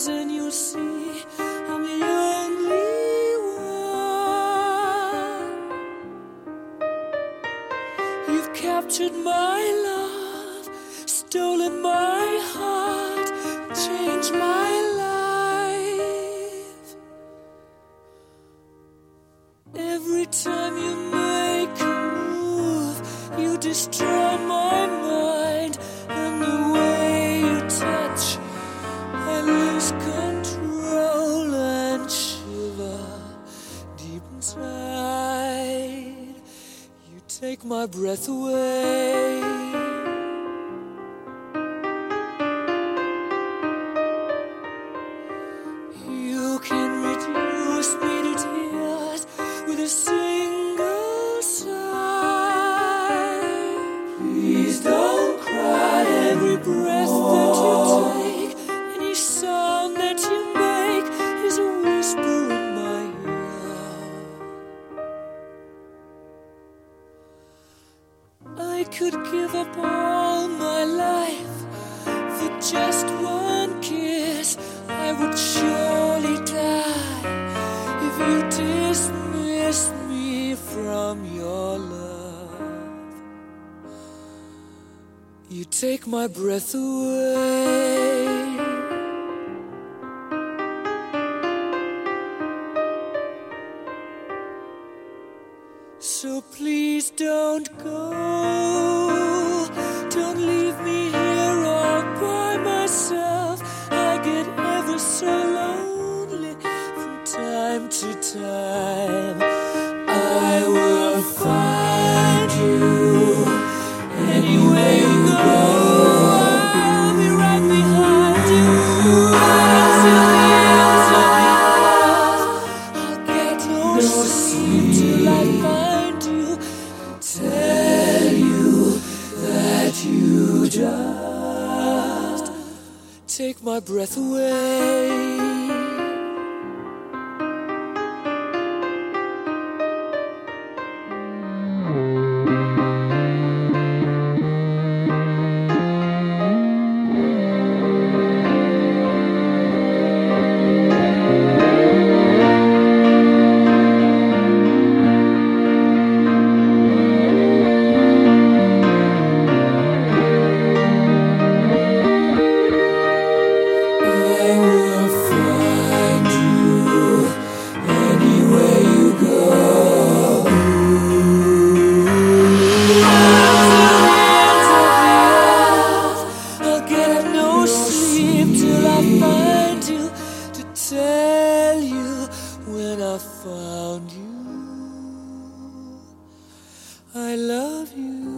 eyes and you'll see I'm the only one. You've captured my love, stolen my heart, changed my life. Every time you make a move, you destroy my mind, and the way you touch, I lose control and shiver deep inside. You take my breath away. You can reduce me to tears with a single sigh. Please don't cry. Every breath that you take, any sound that you make is a whisper in my ear. I could give up all my life for just one kiss. I would surely die if you dismissed me from your love. You take my breath away. So please don't go. Don't leave me here all by myself. I get ever so lonely from time to time. I will find you anywhere you go. I'll be right behind you until the ends of the earth. I'll get no sleep till I find you, tell you that you just take my breath away. Find you to tell you when I found you I love you.